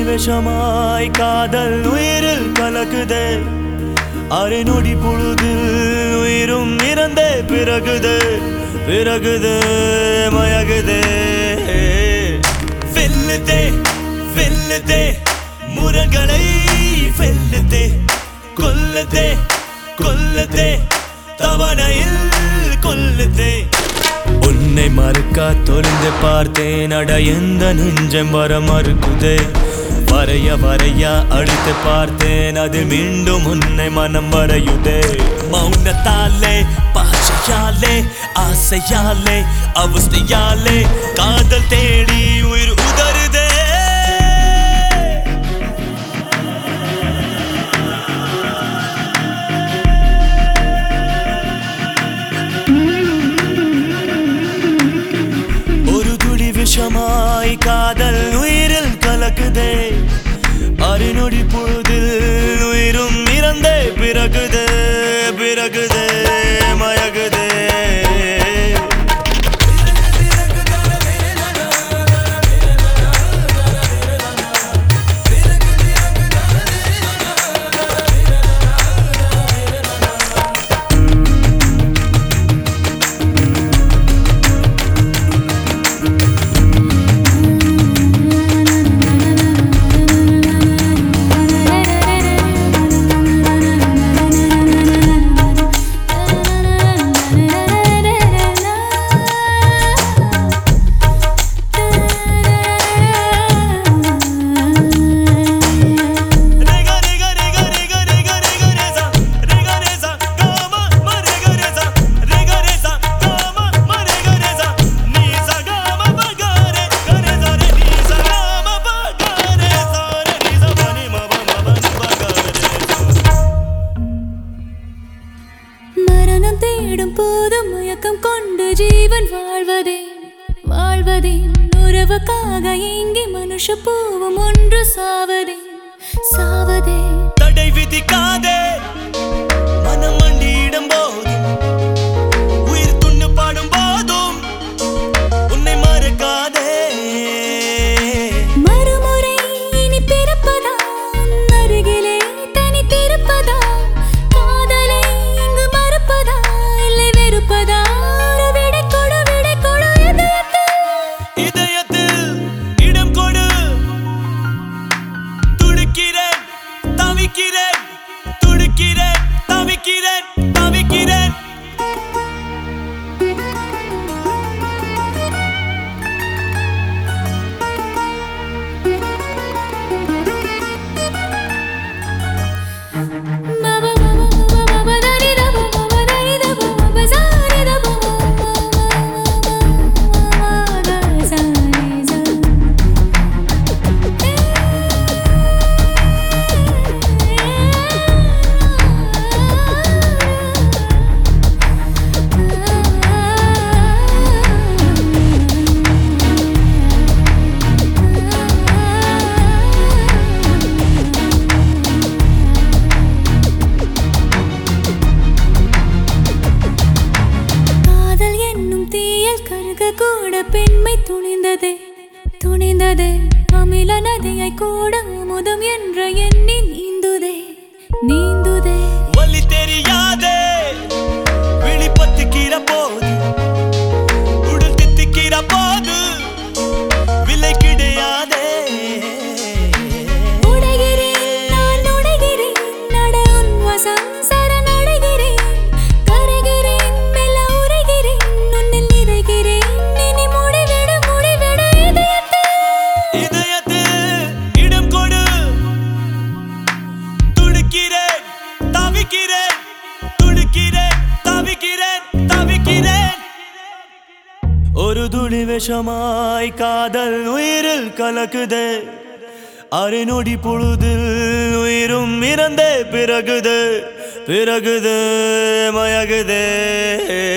விஷமாய் காதல் உயிரில் கலக்குதே அரை நொடி பொழுதில் உயிரும் இறந்தே பிறகுதே பிறகுதே மயகுதே வெல்லுதே வெல்லுதே முரங்களை வெல்லுதே கொல்லுதே கொல்லுதே தவணையில் கொல்லுதே உன்னை மறுக்க தொலைந்து பார்த்தேன் அட எந்த நெஞ்சம் வர மறுக்குதே வரைய வரைய அடித்து பார்த்தேன் அது மீண்டும் உன்னை மனம் வரையுதே மௌனத்தாலே பாஷையாலே ஆசையாலே அவஸ்தையாலே காதல் தேடி உயிர் உதறுதே விஷமாய் காதல் உயிரில் கலக்குதே அரை நொடி பொழுதில் உயிரும் இறந்தே பிறகுதே பிறகுதே மயகுதே தேடும் போதும் மயக்கம் கொண்டு ஜீவன் வாழ்வதே வாழ்வதே உறவுக்காக ஏங்கி மனுஷ பூவும் ஒன்று சாவதே சாவதே தடை விதிக்காதே மனம் மண்டியிடும் போதும் உயிர் துண்ணு பாடும் போதும் உன்னை மறக்காதே மறுமுறை இனி பிறப்பதா அருகிலே தனி திருப்பதா காதலை இங்கு மறப்பதா இல்லை வெறுப்பதா விடை கொடு இதயத்தில் இடம் கொடு துடிக்கிறேன் தவிக்கிறேன் துடிக்கிறேன் தவிக்கிறேன் தவிக்கிறேன் கூட பெண்மை துணிந்ததே துணிந்ததே அமில நதியை கூட அமுதம் என்ற எண்ணி நீந்துதே நீந்துதே வலி தெரியாதே வெளிப்பத்துக்கிற போது உடல் தித்திக்கிற போது விலை கிடையாதே உடைகிறேன் நான் நுழைகிறேன் நட உன் வசம் சரணடைகிறேன் கரைகிறேன் மெல்ல உரைகிறேன் உன்னில் நிறைகிறேன் இனி முடிவிடு இதயத்தில் இடம் கொடு துடிக்கிறேன் தவிக்கிறேன் துடிக்கிறேன் தவிக்கிறேன் தவிக்கிறேன் ஒரு துளி விஷமாய் காதல் உயிரில் கலக்குதே அரை நொடி பொழுதில் உயிரும் இறந்தே பிறகுதே பிறகுதே மயகுதே